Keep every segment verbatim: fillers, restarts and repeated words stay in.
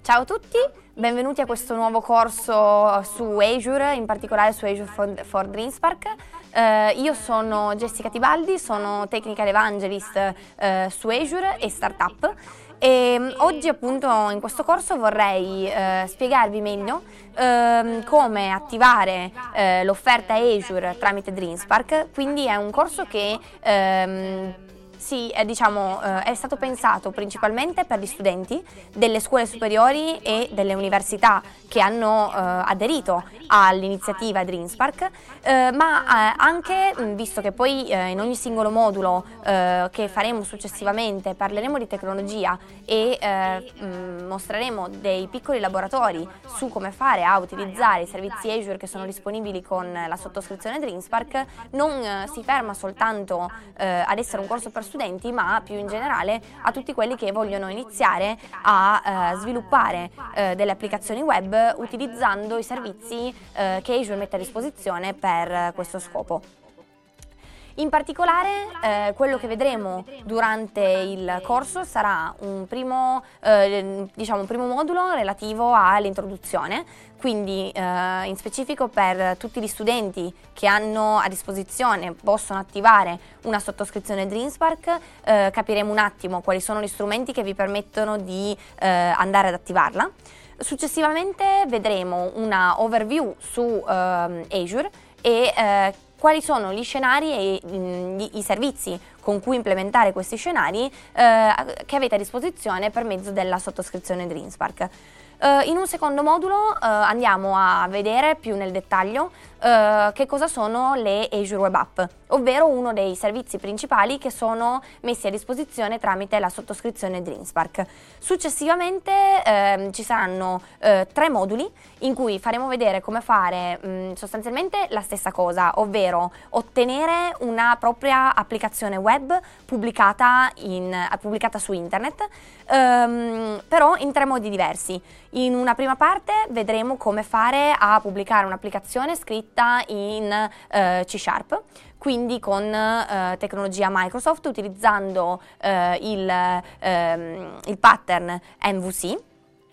Ciao a tutti, benvenuti a questo nuovo corso su Azure, in particolare su Azure for, for DreamSpark. Eh, io sono Jessica Tibaldi, sono Technical Evangelist eh, su Azure e Startup. E oggi appunto in questo corso vorrei eh, spiegarvi meglio eh, come attivare eh, l'offerta Azure tramite DreamSpark. Quindi è un corso che ehm, Sì, è, diciamo, eh, è stato pensato principalmente per gli studenti delle scuole superiori e delle università che hanno eh, aderito all'iniziativa DreamSpark, eh, ma eh, anche, visto che poi eh, in ogni singolo modulo eh, che faremo successivamente parleremo di tecnologia e eh, mh, mostreremo dei piccoli laboratori su come fare a utilizzare i servizi Azure che sono disponibili con la sottoscrizione DreamSpark, non eh, si ferma soltanto eh, ad essere un corso per studenti, ma più in generale a tutti quelli che vogliono iniziare a eh, sviluppare eh, delle applicazioni web utilizzando i servizi eh, che Azure mette a disposizione per eh, questo scopo. In particolare eh, quello che vedremo durante il corso sarà un primo, eh, diciamo un primo modulo relativo all'introduzione, quindi eh, in specifico per tutti gli studenti che hanno a disposizione, possono attivare una sottoscrizione DreamSpark, eh, capiremo un attimo quali sono gli strumenti che vi permettono di eh, andare ad attivarla. Successivamente vedremo una overview su eh, Azure e eh, quali sono gli scenari e gli, i servizi con cui implementare questi scenari eh, che avete a disposizione per mezzo della sottoscrizione DreamSpark. Uh, in un secondo modulo uh, andiamo a vedere più nel dettaglio uh, che cosa sono le Azure Web App, ovvero uno dei servizi principali che sono messi a disposizione tramite la sottoscrizione DreamSpark. Successivamente uh, ci saranno uh, tre moduli in cui faremo vedere come fare mh, sostanzialmente la stessa cosa, ovvero ottenere una propria applicazione web pubblicata, in, pubblicata su internet, um, però in tre modi diversi. In una prima parte vedremo come fare a pubblicare un'applicazione scritta in eh, C Sharp, quindi con eh, tecnologia Microsoft, utilizzando eh, il, ehm, il pattern M V C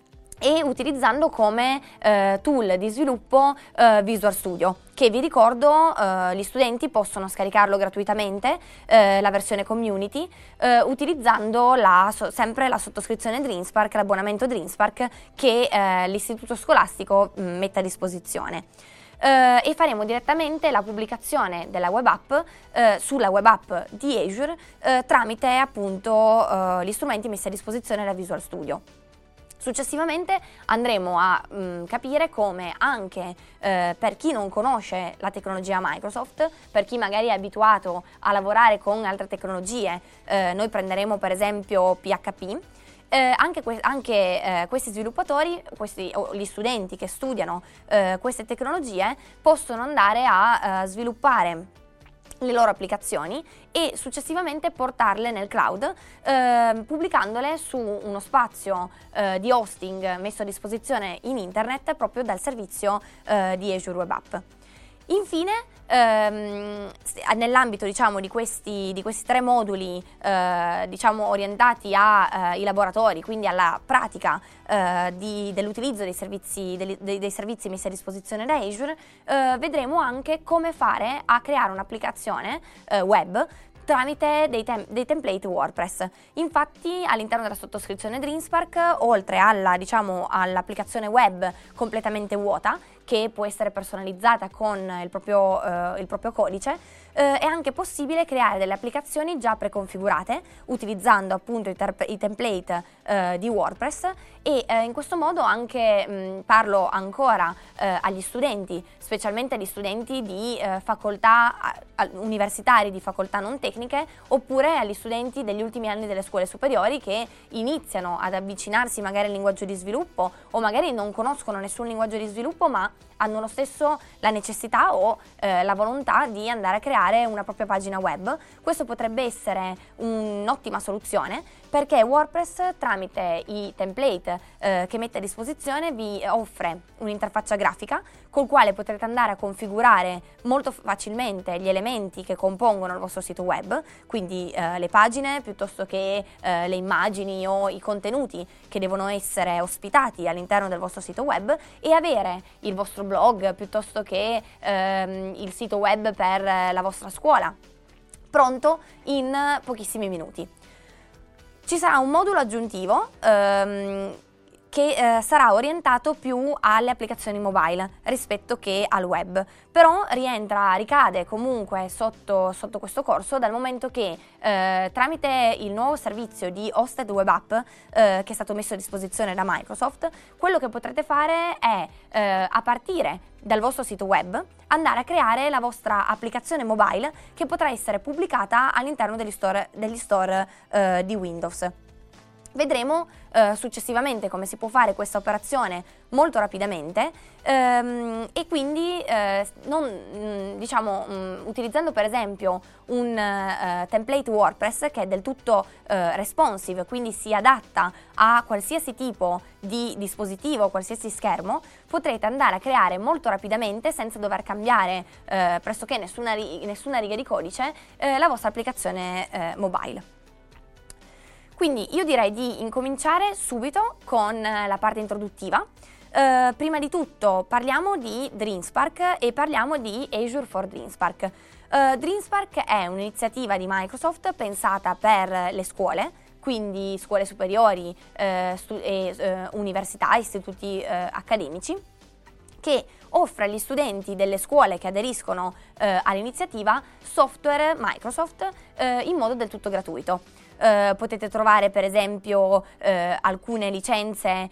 e utilizzando come eh, tool di sviluppo eh, Visual Studio, che vi ricordo eh, gli studenti possono scaricarlo gratuitamente, eh, la versione community, eh, utilizzando la, so, sempre la sottoscrizione DreamSpark, l'abbonamento DreamSpark che eh, l'istituto scolastico mh, mette a disposizione. Uh, e faremo direttamente la pubblicazione della web app uh, sulla web app di Azure uh, tramite appunto uh, gli strumenti messi a disposizione da Visual Studio. Successivamente andremo a mh, capire come anche eh, per chi non conosce la tecnologia Microsoft, per chi magari è abituato a lavorare con altre tecnologie, eh, noi prenderemo per esempio P H P, Eh, anche, que- anche eh, questi sviluppatori, questi, o gli studenti che studiano eh, queste tecnologie possono andare a eh, sviluppare le loro applicazioni e successivamente portarle nel cloud, eh, pubblicandole su uno spazio eh, di hosting messo a disposizione in internet proprio dal servizio eh, di Azure Web App. Infine, ehm, nell'ambito diciamo, di, questi, di questi tre moduli eh, diciamo, orientati ai eh, laboratori, quindi alla pratica eh, di, dell'utilizzo dei servizi, dei, dei servizi messi a disposizione da Azure, eh, vedremo anche come fare a creare un'applicazione eh, web tramite dei, tem- dei template WordPress. Infatti all'interno della sottoscrizione DreamSpark, oltre alla, diciamo, all'applicazione web completamente vuota, che può essere personalizzata con il proprio, eh, il proprio codice, eh, è anche possibile creare delle applicazioni già preconfigurate utilizzando appunto i, ter- i template eh, di WordPress e eh, in questo modo anche mh, parlo ancora eh, agli studenti, specialmente agli studenti di eh, facoltà a- universitari, di facoltà non tecniche, oppure agli studenti degli ultimi anni delle scuole superiori che iniziano ad avvicinarsi magari al linguaggio di sviluppo o magari non conoscono nessun linguaggio di sviluppo ma hanno lo stesso la necessità o eh, la volontà di andare a creare una propria pagina web. Questo potrebbe essere un'ottima soluzione, perché WordPress, tramite i template eh, che mette a disposizione, vi offre un'interfaccia grafica col quale potrete andare a configurare molto facilmente gli elementi che compongono il vostro sito web, quindi eh, le pagine piuttosto che eh, le immagini o i contenuti che devono essere ospitati all'interno del vostro sito web, e avere il vostro blog piuttosto che ehm, il sito web per la vostra scuola pronto in pochissimi minuti. Ci sarà un modulo aggiuntivo ehm, che eh, sarà orientato più alle applicazioni mobile rispetto che al web, però rientra, ricade comunque sotto, sotto questo corso, dal momento che eh, tramite il nuovo servizio di Hosted Web App eh, che è stato messo a disposizione da Microsoft, quello che potrete fare è eh, a partire dal vostro sito web andare a creare la vostra applicazione mobile, che potrà essere pubblicata all'interno degli store, degli store eh, di Windows. Vedremo eh, successivamente come si può fare questa operazione molto rapidamente ehm, e quindi eh, non, mh, diciamo, mh, utilizzando per esempio un uh, template WordPress che è del tutto uh, responsive, quindi si adatta a qualsiasi tipo di dispositivo, qualsiasi schermo, potrete andare a creare molto rapidamente, senza dover cambiare uh, pressoché nessuna, ri- nessuna riga di codice, uh, la vostra applicazione uh, mobile. Quindi io direi di incominciare subito con la parte introduttiva. Uh, prima di tutto parliamo di DreamSpark e parliamo di Azure for DreamSpark. Uh, DreamSpark è un'iniziativa di Microsoft pensata per le scuole, quindi scuole superiori uh, stu- e uh, università, istituti uh, accademici, che offre agli studenti delle scuole che aderiscono uh, all'iniziativa software Microsoft uh, in modo del tutto gratuito. Uh, potete trovare per esempio uh, alcune licenze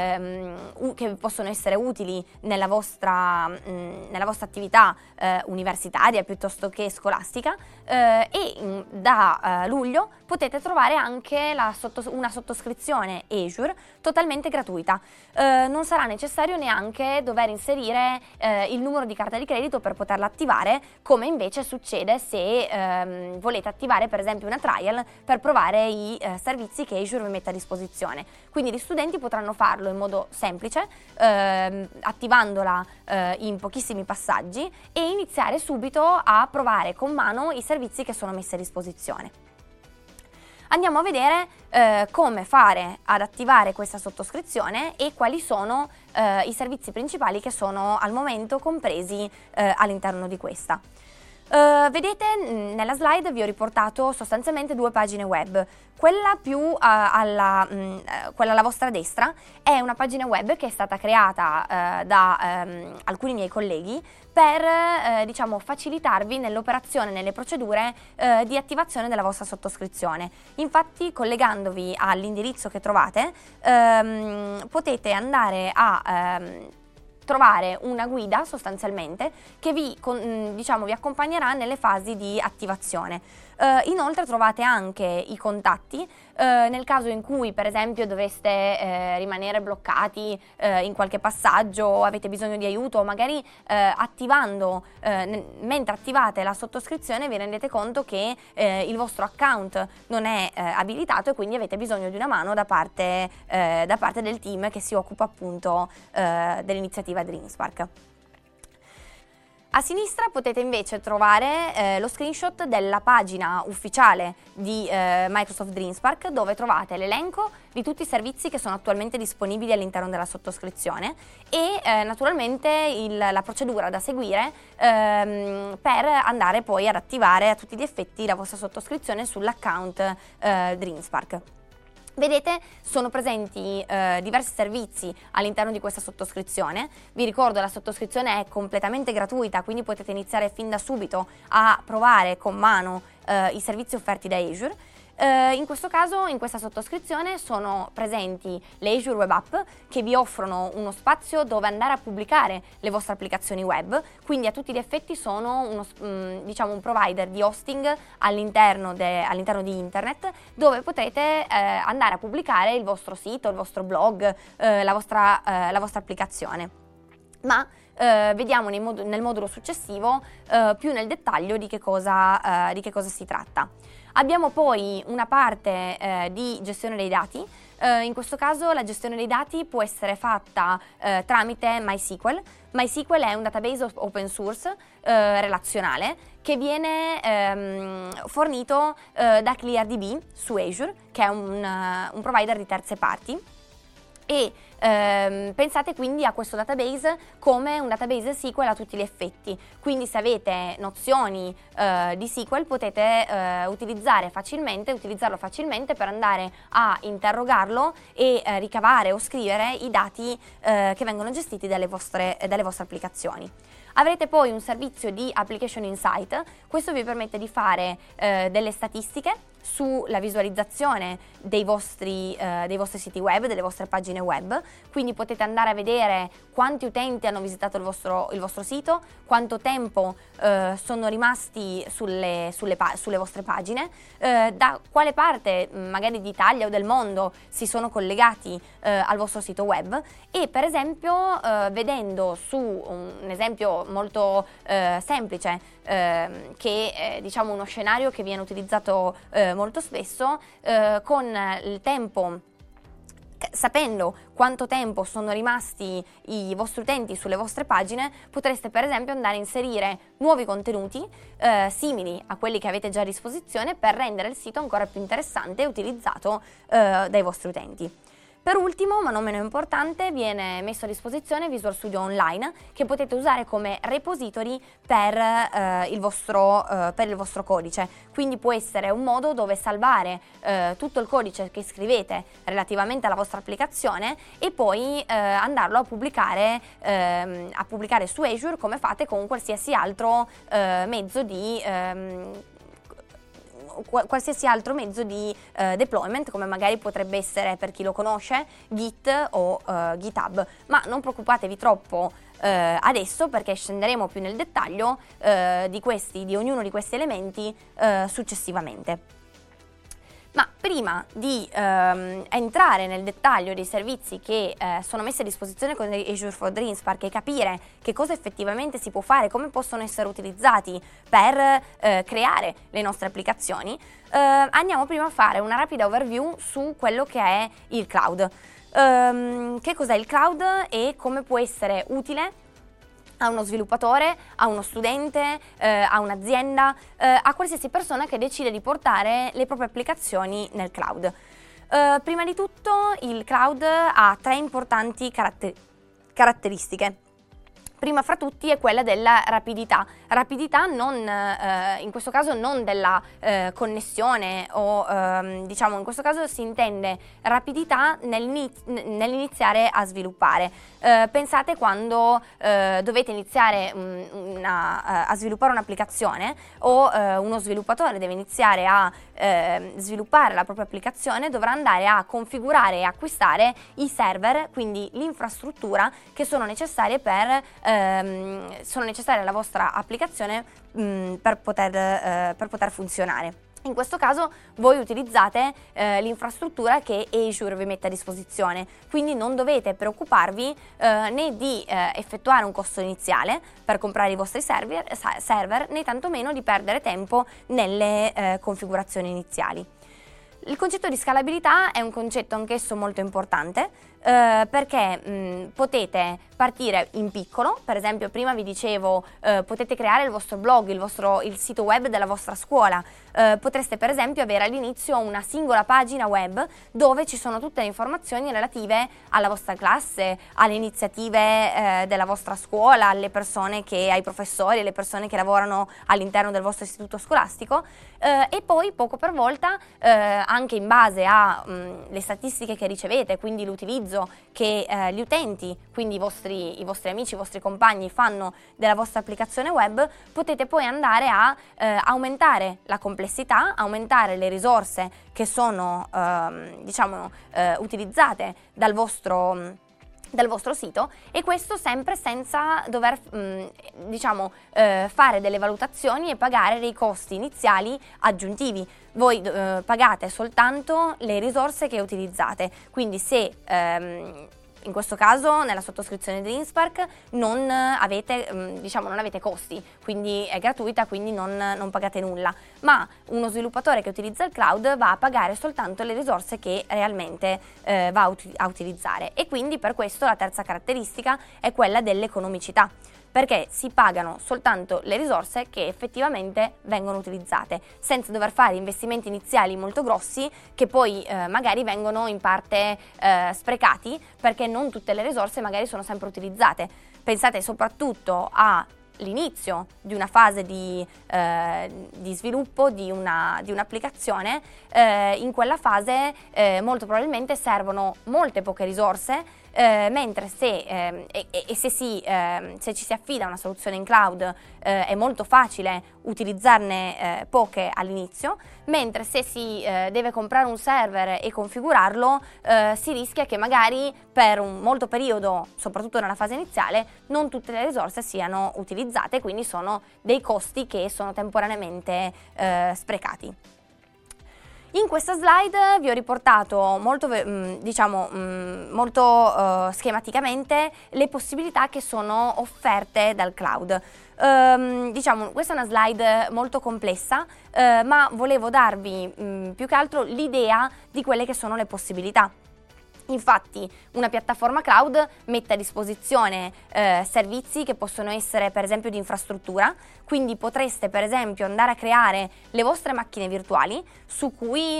uh, che possono essere utili nella vostra, mh, nella vostra attività uh, universitaria piuttosto che scolastica, uh, e mh, da uh, luglio potete trovare anche la sottos- una sottoscrizione Azure totalmente gratuita. Uh, non sarà necessario neanche dover inserire uh, il numero di carta di credito per poterla attivare, come invece succede se uh, volete attivare per esempio una trial per provare i eh, servizi che Azure vi mette a disposizione. Quindi gli studenti potranno farlo in modo semplice, ehm, attivandola eh, in pochissimi passaggi, e iniziare subito a provare con mano i servizi che sono messi a disposizione. Andiamo a vedere eh, come fare ad attivare questa sottoscrizione e quali sono eh, i servizi principali che sono al momento compresi eh, all'interno di questa. Uh, vedete, nella slide vi ho riportato sostanzialmente due pagine web. Quella più uh, alla, mh, quella alla vostra destra è una pagina web che è stata creata uh, da um, alcuni miei colleghi per uh, diciamo, facilitarvi nell'operazione, nelle procedure uh, di attivazione della vostra sottoscrizione. Infatti, collegandovi all'indirizzo che trovate, um, potete andare a um, trovare una guida sostanzialmente che vi, con, diciamo, vi accompagnerà nelle fasi di attivazione. Uh, inoltre trovate anche i contatti uh, nel caso in cui per esempio doveste uh, rimanere bloccati uh, in qualche passaggio o avete bisogno di aiuto, o magari uh, attivando, uh, n- mentre attivate la sottoscrizione vi rendete conto che uh, il vostro account non è uh, abilitato e quindi avete bisogno di una mano da parte, uh, da parte del team che si occupa appunto uh, dell'iniziativa DreamSpark. A sinistra potete invece trovare eh, lo screenshot della pagina ufficiale di eh, Microsoft DreamSpark, dove trovate l'elenco di tutti i servizi che sono attualmente disponibili all'interno della sottoscrizione e eh, naturalmente il, la procedura da seguire ehm, per andare poi ad attivare a tutti gli effetti la vostra sottoscrizione sull'account eh, DreamSpark. Vedete, sono presenti eh, diversi servizi all'interno di questa sottoscrizione. Vi ricordo, la sottoscrizione è completamente gratuita, quindi potete iniziare fin da subito a provare con mano eh, i servizi offerti da Azure. Uh, in questo caso, in questa sottoscrizione sono presenti le Azure Web App, che vi offrono uno spazio dove andare a pubblicare le vostre applicazioni web, quindi a tutti gli effetti sono uno, um, diciamo un provider di hosting all'interno, de, all'interno di internet, dove potrete eh, andare a pubblicare il vostro sito, il vostro blog, eh, la, vostra, eh, la vostra applicazione. Ma eh, vediamo nei mod- nel modulo successivo eh, più nel dettaglio di che cosa, eh, di che cosa si tratta. Abbiamo poi una parte eh, di gestione dei dati. Uh, in questo caso la gestione dei dati può essere fatta uh, tramite MySQL. MySQL è un database open source uh, relazionale che viene um, fornito uh, da ClearDB su Azure, che è un, uh, un provider di terze parti. E ehm, pensate quindi a questo database come un database S Q L a tutti gli effetti, quindi se avete nozioni eh, di S Q L potete eh, utilizzare facilmente, utilizzarlo facilmente per andare a interrogarlo e eh, ricavare o scrivere i dati eh, che vengono gestiti dalle vostre, dalle vostre applicazioni. Avrete poi un servizio di Application Insight. Questo vi permette di fare eh, delle statistiche sulla visualizzazione dei vostri, eh, dei vostri siti web, delle vostre pagine web, quindi potete andare a vedere quanti utenti hanno visitato il vostro, il vostro sito, quanto tempo eh, sono rimasti sulle, sulle, sulle vostre pagine, eh, da quale parte magari d'Italia o del mondo si sono collegati eh, al vostro sito web e per esempio eh, vedendo su un, un esempio molto eh, semplice eh, che è diciamo uno scenario che viene utilizzato eh, molto spesso, eh, con il tempo, sapendo quanto tempo sono rimasti i vostri utenti sulle vostre pagine, potreste per esempio andare a inserire nuovi contenuti eh, simili a quelli che avete già a disposizione per rendere il sito ancora più interessante e utilizzato eh, dai vostri utenti. Per ultimo, ma non meno importante, viene messo a disposizione Visual Studio Online, che potete usare come repository per, eh, il, vostro, eh, per il vostro codice. Quindi può essere un modo dove salvare eh, tutto il codice che scrivete relativamente alla vostra applicazione e poi eh, andarlo a pubblicare, eh, a pubblicare su Azure come fate con qualsiasi altro eh, mezzo di... Ehm, qualsiasi altro mezzo di uh, deployment, come magari potrebbe essere, per chi lo conosce, Git o uh, GitHub. Ma non preoccupatevi troppo uh, adesso, perché scenderemo più nel dettaglio uh, di questi, di ognuno di questi elementi uh, successivamente. Ma prima di ehm, entrare nel dettaglio dei servizi che eh, sono messi a disposizione con Azure for DreamSpark e capire che cosa effettivamente si può fare, come possono essere utilizzati per eh, creare le nostre applicazioni, eh, andiamo prima a fare una rapida overview su quello che è il cloud. Um, che cos'è il cloud e come può essere utile a uno sviluppatore, a uno studente, eh, a un'azienda, eh, a qualsiasi persona che decide di portare le proprie applicazioni nel cloud. Eh, prima di tutto il cloud ha tre importanti caratter- caratteristiche. Prima fra tutti è quella della rapidità, rapidità non, eh, in questo caso non della eh, connessione o ehm, diciamo in questo caso si intende rapidità nell'iniziare a sviluppare. Eh, pensate quando eh, dovete iniziare una, a sviluppare un'applicazione o eh, uno sviluppatore deve iniziare a eh, sviluppare la propria applicazione, dovrà andare a configurare e acquistare i server, quindi l'infrastruttura che sono necessarie per ehm, sono necessarie alla vostra applicazione mh, per poter, eh, per poter funzionare. In questo caso voi utilizzate eh, l'infrastruttura che Azure vi mette a disposizione, quindi non dovete preoccuparvi eh, né di eh, effettuare un costo iniziale per comprare i vostri server, server né tantomeno di perdere tempo nelle eh, configurazioni iniziali. Il concetto di scalabilità è un concetto anch'esso molto importante eh, perché mh, potete partire in piccolo, per esempio prima vi dicevo eh, potete creare il vostro blog, il, vostro, il sito web della vostra scuola, eh, potreste per esempio avere all'inizio una singola pagina web dove ci sono tutte le informazioni relative alla vostra classe, alle iniziative eh, della vostra scuola, alle persone che, ai professori, alle persone che lavorano all'interno del vostro istituto scolastico eh, e poi poco per volta eh, anche in base alle statistiche che ricevete, quindi l'utilizzo che eh, gli utenti, quindi i vostri, i vostri amici, i vostri compagni fanno della vostra applicazione web, potete poi andare a eh, aumentare la complessità, aumentare le risorse che sono eh, diciamo eh, utilizzate dal vostro dal vostro sito e questo sempre senza dover mh, diciamo eh, fare delle valutazioni e pagare dei costi iniziali aggiuntivi. Voi eh, pagate soltanto le risorse che utilizzate, quindi se ehm, in questo caso nella sottoscrizione di DreamSpark non avete, diciamo, non avete costi, quindi è gratuita, quindi non, non pagate nulla, ma uno sviluppatore che utilizza il cloud va a pagare soltanto le risorse che realmente eh, va a, ut- a utilizzare, e quindi per questo la terza caratteristica è quella dell'economicità, perché si pagano soltanto le risorse che effettivamente vengono utilizzate, senza dover fare investimenti iniziali molto grossi che poi eh, magari vengono in parte eh, sprecati, perché non tutte le risorse magari sono sempre utilizzate. Pensate soprattutto all'inizio di una fase di, eh, di sviluppo di, una, di un'applicazione, eh, in quella fase eh, molto probabilmente servono molte poche risorse, Eh, mentre se, eh, e, e se, si, eh, se ci si affida a una soluzione in cloud eh, è molto facile utilizzarne eh, poche all'inizio, mentre se si eh, deve comprare un server e configurarlo eh, si rischia che magari per un molto periodo, soprattutto nella fase iniziale, non tutte le risorse siano utilizzate, quindi sono dei costi che sono temporaneamente eh, sprecati. In questa slide vi ho riportato molto, diciamo, molto uh, schematicamente le possibilità che sono offerte dal cloud. Um, diciamo, questa è una slide molto complessa, uh, ma volevo darvi um, più che altro l'idea di quelle che sono le possibilità. Infatti una piattaforma cloud mette a disposizione eh, servizi che possono essere per esempio di infrastruttura, quindi potreste per esempio andare a creare le vostre macchine virtuali su cui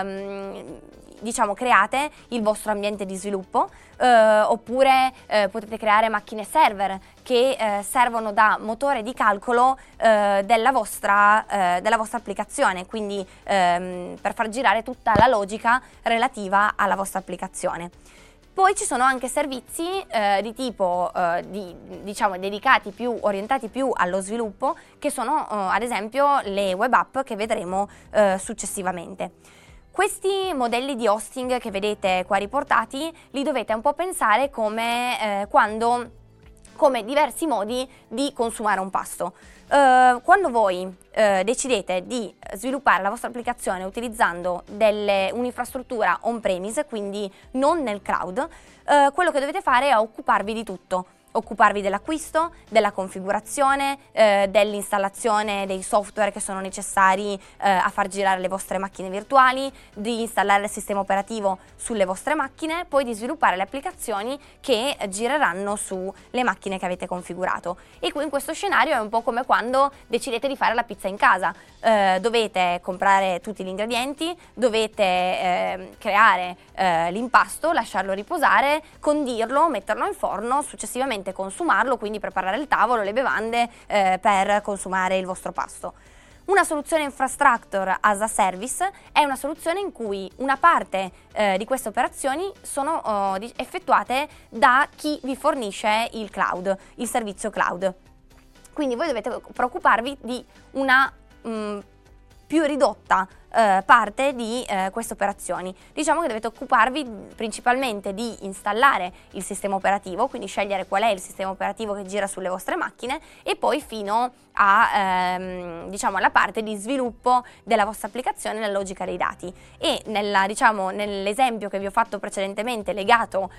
ehm, diciamo create il vostro ambiente di sviluppo, eh, oppure eh, potete creare macchine server che eh, servono da motore di calcolo eh, della, vostra, eh, della vostra applicazione, quindi ehm, per far girare tutta la logica relativa alla vostra applicazione. Poi ci sono anche servizi eh, di tipo, eh, di, diciamo, dedicati più, orientati più allo sviluppo, che sono eh, ad esempio le web app che vedremo eh, successivamente. Questi modelli di hosting che vedete qua riportati li dovete un po' pensare come eh, quando come diversi modi di consumare un pasto. Uh, quando voi uh, decidete di sviluppare la vostra applicazione utilizzando delle, un'infrastruttura on-premise, quindi non nel cloud, uh, quello che dovete fare è occuparvi di tutto. Occuparvi dell'acquisto, della configurazione, eh, dell'installazione dei software che sono necessari eh, a far girare le vostre macchine virtuali, di installare il sistema operativo sulle vostre macchine, poi di sviluppare le applicazioni che gireranno sulle macchine che avete configurato. E qui in questo scenario è un po' come quando decidete di fare la pizza in casa. Eh, dovete comprare tutti gli ingredienti, dovete eh, creare eh, l'impasto, lasciarlo riposare, condirlo, metterlo in forno, successivamente consumarlo, quindi preparare il tavolo, le bevande eh, per consumare il vostro pasto. Una soluzione infrastructure as a service è una soluzione in cui una parte eh, di queste operazioni sono oh, di, effettuate da chi vi fornisce il cloud, il servizio cloud. Quindi voi dovete preoccuparvi di una mh, più ridotta eh, parte di eh, queste operazioni. Diciamo che dovete occuparvi principalmente di installare il sistema operativo, quindi scegliere qual è il sistema operativo che gira sulle vostre macchine, e poi fino a, ehm, diciamo, alla parte di sviluppo della vostra applicazione nella logica dei dati. E nella, diciamo, nell'esempio che vi ho fatto precedentemente legato,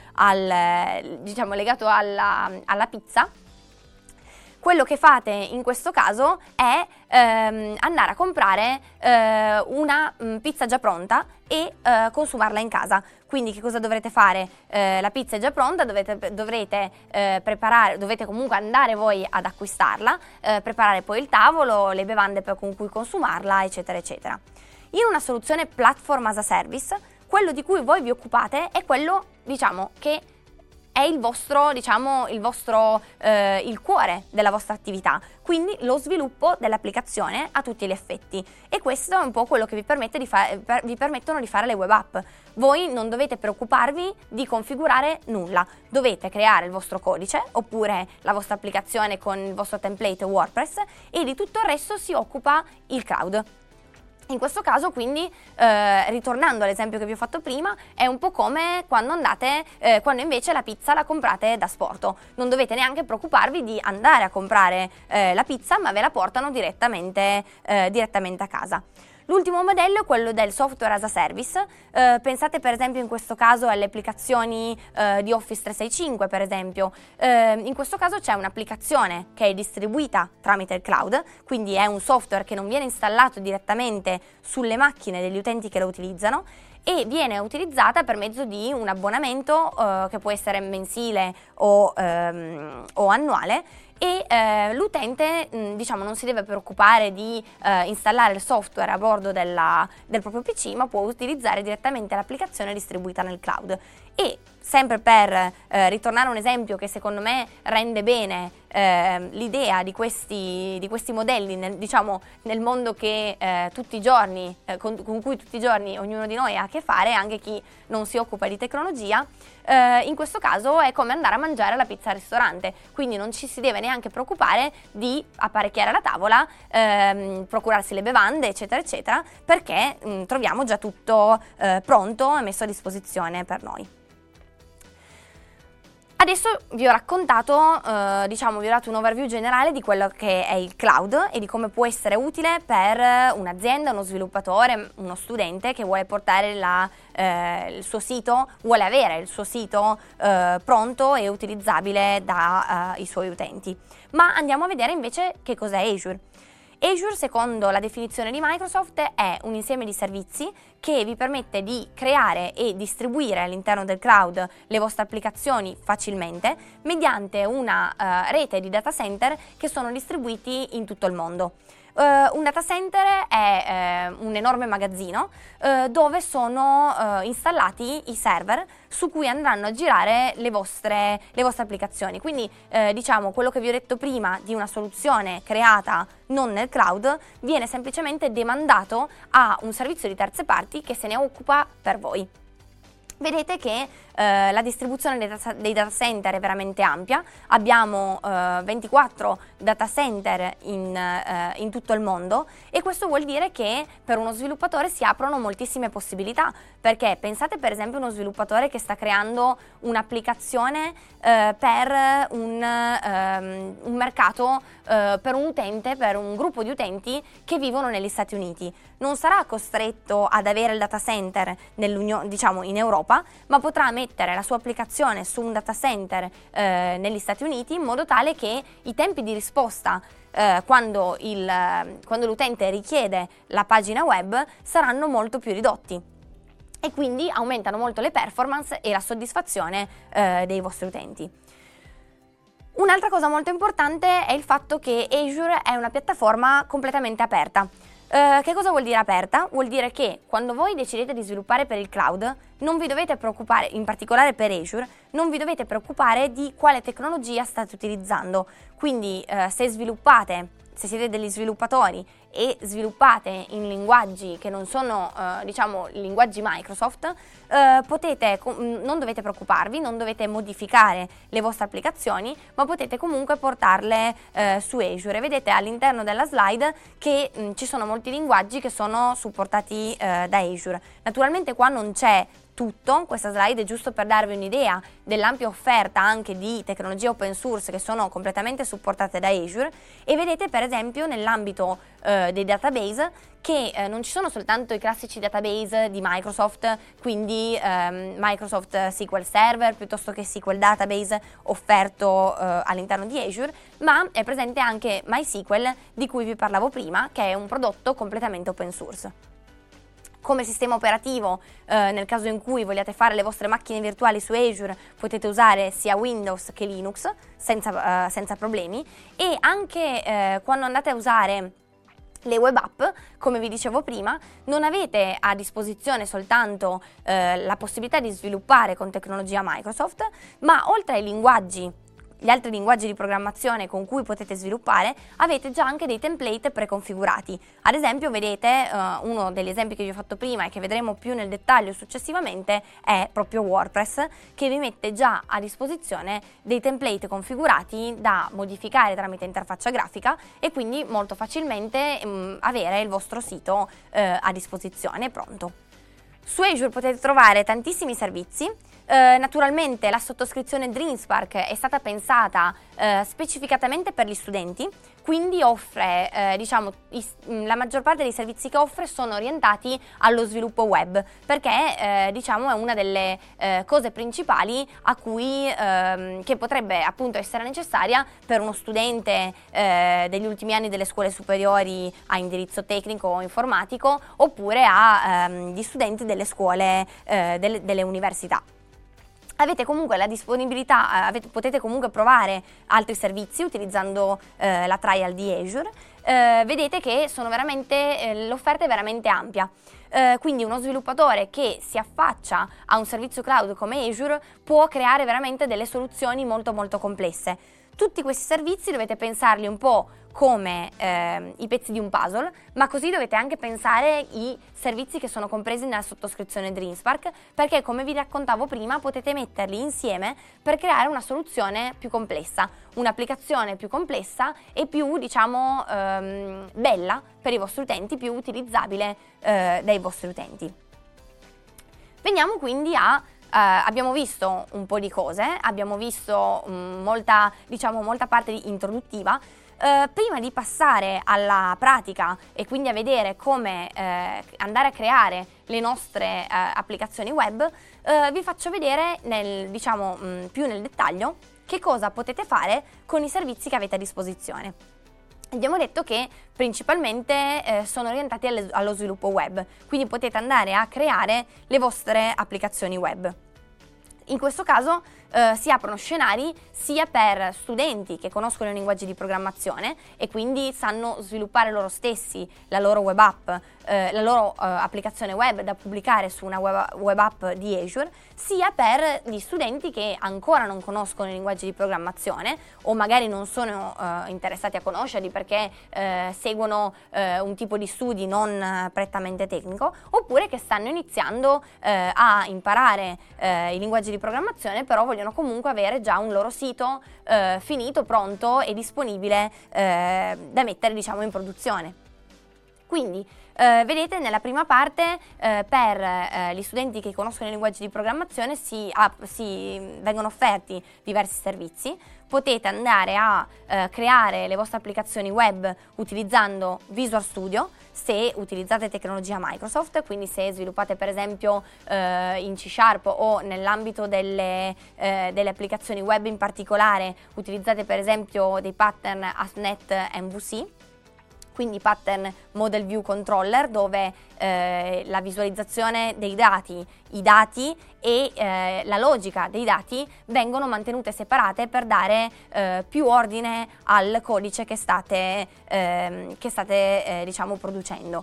al, diciamo, legato alla, alla pizza, quello che fate in questo caso è ehm, andare a comprare eh, una mh, pizza già pronta e eh, consumarla in casa. Quindi che cosa dovrete fare? Eh, la pizza è già pronta, dovete, dovrete eh, preparare, dovete comunque andare voi ad acquistarla, eh, preparare poi il tavolo, le bevande per, con cui consumarla, eccetera, eccetera. In una soluzione platform as a service, quello di cui voi vi occupate è quello, diciamo, che è il vostro, diciamo, il vostro, eh, il cuore della vostra attività, quindi lo sviluppo dell'applicazione a tutti gli effetti. E questo è un po' quello che vi, permette di fa- per, vi permettono di fare le web app. Voi non dovete preoccuparvi di configurare nulla, dovete creare il vostro codice oppure la vostra applicazione con il vostro template WordPress, e di tutto il resto si occupa il cloud. In questo caso, quindi, eh, ritornando all'esempio che vi ho fatto prima, è un po' come quando andate, eh, quando invece la pizza la comprate da sporto. Non dovete neanche preoccuparvi di andare a comprare eh, la pizza, ma ve la portano direttamente, eh, direttamente a casa. L'ultimo modello è quello del software as a service. Eh, pensate per esempio in questo caso alle applicazioni eh, di Office trecentosessantacinque per esempio. Eh, in questo caso c'è un'applicazione che è distribuita tramite il cloud, quindi è un software che non viene installato direttamente sulle macchine degli utenti che lo utilizzano e viene utilizzata per mezzo di un abbonamento eh, che può essere mensile o, ehm, o annuale, e eh, l'utente mh, diciamo non si deve preoccupare di eh, installare il software a bordo della, del proprio P C, ma può utilizzare direttamente l'applicazione distribuita nel cloud. E sempre per eh, ritornare a un esempio che secondo me rende bene eh, l'idea di questi, di questi modelli nel, diciamo, nel mondo che eh, tutti i giorni, eh, con, con cui tutti i giorni ognuno di noi ha a che fare, anche chi non si occupa di tecnologia, eh, in questo caso è come andare a mangiare la pizza al ristorante, quindi non ci si deve neanche preoccupare di apparecchiare la tavola, ehm, procurarsi le bevande eccetera eccetera, perché mh, troviamo già tutto eh, pronto e messo a disposizione per noi. Adesso vi ho raccontato, eh, diciamo, vi ho dato un overview generale di quello che è il cloud e di come può essere utile per un'azienda, uno sviluppatore, uno studente che vuole portare la, eh, il suo sito, vuole avere il suo sito eh, pronto e utilizzabile dai eh, suoi utenti. Ma andiamo a vedere invece che cos'è Azure. Azure, secondo la definizione di Microsoft, è un insieme di servizi che vi permette di creare e distribuire all'interno del cloud le vostre applicazioni facilmente mediante una uh, rete di data center che sono distribuiti in tutto il mondo. Uh, un data center è uh, un enorme magazzino uh, dove sono uh, installati i server su cui andranno a girare le vostre, le vostre applicazioni. Quindi uh, diciamo quello che vi ho detto prima di una soluzione creata non nel cloud viene semplicemente demandato a un servizio di terze parti che se ne occupa per voi. Vedete che eh, la distribuzione dei data, dei data center è veramente ampia, abbiamo eh, ventiquattro data center in, eh, in tutto il mondo e questo vuol dire che per uno sviluppatore si aprono moltissime possibilità, perché pensate per esempio a uno sviluppatore che sta creando un'applicazione eh, per un, ehm, un mercato, eh, per un utente, per un gruppo di utenti che vivono negli Stati Uniti. Non sarà costretto ad avere il data center diciamo in Europa, ma potrà mettere la sua applicazione su un data center eh, negli Stati Uniti in modo tale che i tempi di risposta eh, quando, il, quando l'utente richiede la pagina web saranno molto più ridotti e quindi aumentano molto le performance e la soddisfazione eh, dei vostri utenti. Un'altra cosa molto importante è il fatto che Azure è una piattaforma completamente aperta. Uh, che cosa vuol dire aperta? Vuol dire che quando voi decidete di sviluppare per il cloud non vi dovete preoccupare, in particolare per Azure, non vi dovete preoccupare di quale tecnologia state utilizzando. Quindi uh, se sviluppate, se siete degli sviluppatori e sviluppate in linguaggi che non sono uh, diciamo linguaggi Microsoft, uh, potete, non dovete preoccuparvi, non dovete modificare le vostre applicazioni, ma potete comunque portarle uh, su Azure. Vedete all'interno della slide che mh, ci sono molti linguaggi che sono supportati uh, da Azure. Naturalmente qua non c'è tutto, questa slide è giusto per darvi un'idea dell'ampia offerta anche di tecnologie open source che sono completamente supportate da Azure, e vedete per esempio nell'ambito eh, dei database che eh, non ci sono soltanto i classici database di Microsoft, quindi ehm, Microsoft S Q L Server piuttosto che S Q L Database offerto eh, all'interno di Azure, ma è presente anche MySQL di cui vi parlavo prima, che è un prodotto completamente open source. Come sistema operativo, eh, nel caso in cui vogliate fare le vostre macchine virtuali su Azure, potete usare sia Windows che Linux senza, eh, senza problemi, e anche eh, quando andate a usare le web app, come vi dicevo prima, non avete a disposizione soltanto eh, la possibilità di sviluppare con tecnologia Microsoft, ma oltre ai linguaggi gli altri linguaggi di programmazione con cui potete sviluppare, avete già anche dei template preconfigurati. Ad esempio, vedete, uh, uno degli esempi che vi ho fatto prima e che vedremo più nel dettaglio successivamente è proprio WordPress, che vi mette già a disposizione dei template configurati da modificare tramite interfaccia grafica e quindi molto facilmente um, avere il vostro sito uh, a disposizione pronto. Su Azure potete trovare tantissimi servizi, Eh, naturalmente la sottoscrizione DreamSpark è stata pensata eh, specificatamente per gli studenti, quindi offre, eh, diciamo, i, la maggior parte dei servizi che offre sono orientati allo sviluppo web, perché eh, diciamo è una delle eh, cose principali a cui, ehm, che potrebbe appunto essere necessaria per uno studente eh, degli ultimi anni delle scuole superiori a indirizzo tecnico o informatico, oppure agli ehm, studenti delle scuole, eh, delle, delle università. Avete comunque la disponibilità, eh, avete, potete comunque provare altri servizi utilizzando eh, la trial di Azure. Eh, vedete che sono veramente, eh, l'offerta è veramente ampia. Eh, quindi uno sviluppatore che si affaccia a un servizio cloud come Azure può creare veramente delle soluzioni molto molto complesse. Tutti questi servizi dovete pensarli un po' come eh, i pezzi di un puzzle, ma così dovete anche pensare i servizi che sono compresi nella sottoscrizione DreamSpark, perché come vi raccontavo prima potete metterli insieme per creare una soluzione più complessa, un'applicazione più complessa e più, diciamo, ehm, bella per i vostri utenti, più utilizzabile eh, dai vostri utenti. Veniamo quindi a Uh, abbiamo visto un po' di cose, abbiamo visto um, molta, diciamo, molta parte introduttiva. Uh, prima di passare alla pratica e quindi a vedere come uh, andare a creare le nostre uh, applicazioni web, uh, vi faccio vedere nel, diciamo, um, più nel dettaglio che cosa potete fare con i servizi che avete a disposizione. Abbiamo detto che principalmente eh, sono orientati alle, allo sviluppo web, quindi potete andare a creare le vostre applicazioni web. In questo caso eh, si aprono scenari sia per studenti che conoscono i linguaggi di programmazione e quindi sanno sviluppare loro stessi la loro web app, eh, la loro eh, applicazione web da pubblicare su una web, web app di Azure, sia per gli studenti che ancora non conoscono i linguaggi di programmazione o magari non sono eh, interessati a conoscerli perché eh, seguono eh, un tipo di studi non eh, prettamente tecnico, oppure che stanno iniziando eh, a imparare eh, i linguaggi di programmazione, però vogliono comunque avere già un loro sito eh, finito, pronto e disponibile eh, da mettere, diciamo, in produzione. Quindi eh, vedete nella prima parte eh, per eh, gli studenti che conoscono i linguaggi di programmazione si, ah, si vengono offerti diversi servizi. Potete andare a eh, creare le vostre applicazioni web utilizzando Visual Studio se utilizzate tecnologia Microsoft, quindi se sviluppate per esempio eh, in C Sharp o nell'ambito delle, eh, delle applicazioni web in particolare utilizzate per esempio dei pattern A S P punto NET M V C, quindi pattern Model View Controller, dove eh, la visualizzazione dei dati, i dati e eh, la logica dei dati vengono mantenute separate per dare eh, più ordine al codice che state, eh, che state eh, diciamo, producendo.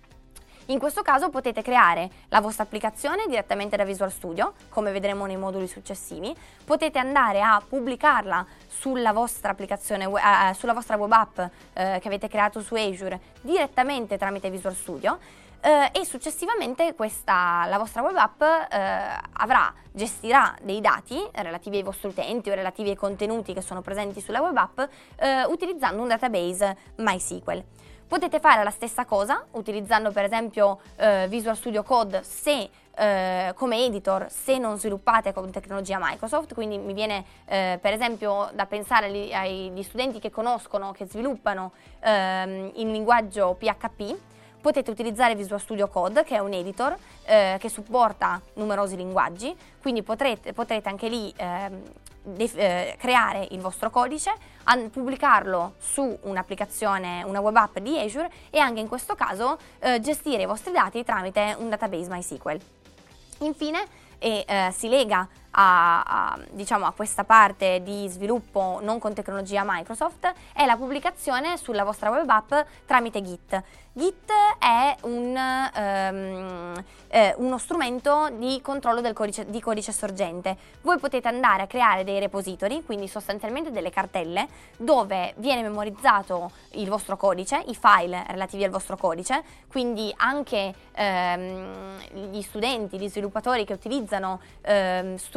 In questo caso potete creare la vostra applicazione direttamente da Visual Studio, come vedremo nei moduli successivi. Potete andare a pubblicarla sulla vostra applicazione, eh, sulla vostra web app eh, che avete creato su Azure direttamente tramite Visual Studio. Eh, e successivamente questa, la vostra web app eh, avrà, gestirà dei dati relativi ai vostri utenti o relativi ai contenuti che sono presenti sulla web app eh, utilizzando un database MySQL. Potete fare la stessa cosa utilizzando per esempio eh, Visual Studio Code se, eh, come editor se non sviluppate con tecnologia Microsoft, quindi mi viene eh, per esempio da pensare agli, agli studenti che conoscono, che sviluppano ehm, in linguaggio P H P. Potete utilizzare Visual Studio Code, che è un editor eh, che supporta numerosi linguaggi, quindi potrete, potrete anche lì eh, eh, creare il vostro codice, pubblicarlo su un'applicazione, una web app di Azure e anche in questo caso eh, gestire i vostri dati tramite un database MySQL. Infine, e eh, si lega a, a, diciamo, a questa parte di sviluppo non con tecnologia Microsoft, è la pubblicazione sulla vostra web app tramite Git. Git è un, um, eh, uno strumento di controllo del codice, di codice sorgente. Voi potete andare a creare dei repository, quindi sostanzialmente delle cartelle, dove viene memorizzato il vostro codice, i file relativi al vostro codice, quindi anche ehm, gli studenti, gli sviluppatori che utilizzano ehm, strumenti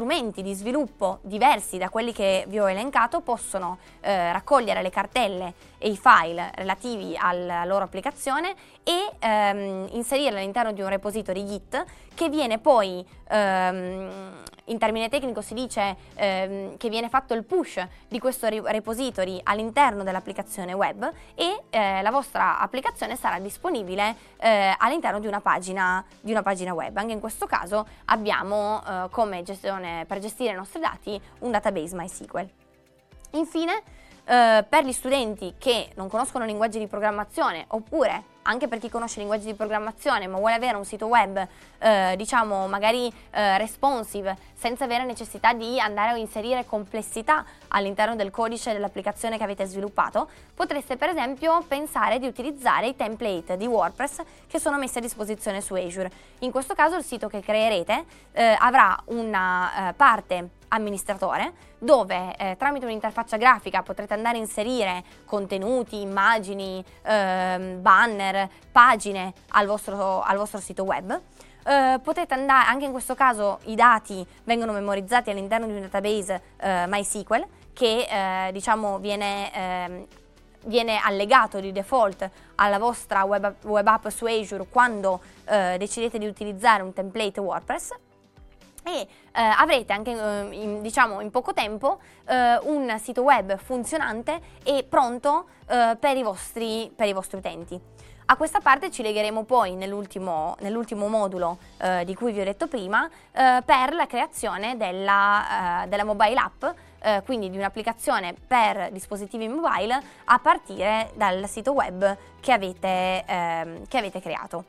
strumenti di sviluppo diversi da quelli che vi ho elencato possono eh, raccogliere le cartelle e i file relativi alla loro applicazione e ehm, inserirle all'interno di un repository Git che viene poi, ehm, in termine tecnico si dice ehm, che viene fatto il push di questo repository all'interno dell'applicazione web e eh, la vostra applicazione sarà disponibile eh, all'interno di una pagina di una pagina web. Anche in questo caso abbiamo eh, come gestione per gestire i nostri dati un database MySQL. Infine, eh, per gli studenti che non conoscono linguaggi di programmazione, oppure anche per chi conosce linguaggi di programmazione ma vuole avere un sito web eh, diciamo magari eh, responsive, senza avere necessità di andare a inserire complessità all'interno del codice dell'applicazione che avete sviluppato, potreste per esempio pensare di utilizzare i template di WordPress che sono messi a disposizione su Azure. In questo caso il sito che creerete eh, avrà una eh, parte amministratore dove eh, tramite un'interfaccia grafica potrete andare a inserire contenuti, immagini, ehm, banner, pagine al vostro, al vostro sito web. Eh, potete andare, anche in questo caso i dati vengono memorizzati all'interno di un database eh, MySQL che eh, diciamo viene, eh, viene allegato di default alla vostra web, web app su Azure quando eh, decidete di utilizzare un template WordPress. E eh, avrete anche eh, in, diciamo in poco tempo eh, un sito web funzionante e pronto eh, per, i vostri, per i vostri utenti. A questa parte ci legheremo poi nell'ultimo, nell'ultimo modulo eh, di cui vi ho detto prima eh, per la creazione della, eh, della mobile app, eh, quindi di un'applicazione per dispositivi mobile a partire dal sito web che avete, eh, che avete creato.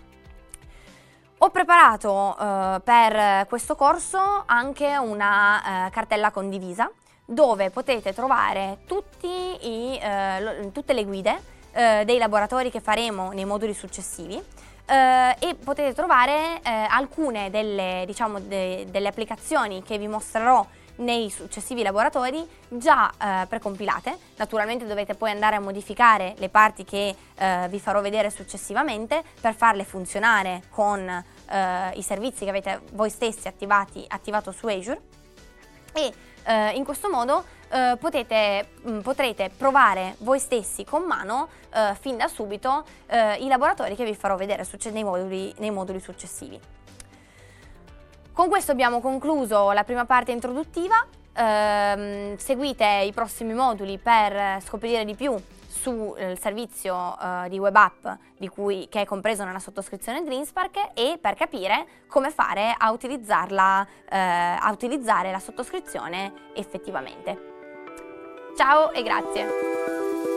Ho preparato eh, per questo corso anche una eh, cartella condivisa dove potete trovare tutti i, eh, lo, tutte le guide eh, dei laboratori che faremo nei moduli successivi eh, e potete trovare eh, alcune delle, diciamo, de, delle applicazioni che vi mostrerò nei successivi laboratori già eh, precompilate. Naturalmente dovete poi andare a modificare le parti che eh, vi farò vedere successivamente per farle funzionare con eh, i servizi che avete voi stessi attivati, attivato su Azure e eh, in questo modo eh, potete, mh, potrete provare voi stessi con mano eh, fin da subito eh, i laboratori che vi farò vedere nei moduli, nei moduli successivi. Con questo abbiamo concluso la prima parte introduttiva, eh, seguite i prossimi moduli per scoprire di più sul servizio eh, di web app di cui, che è compreso nella sottoscrizione Greenspark e per capire come fare a utilizzarla, eh, a utilizzare la sottoscrizione effettivamente. Ciao e grazie!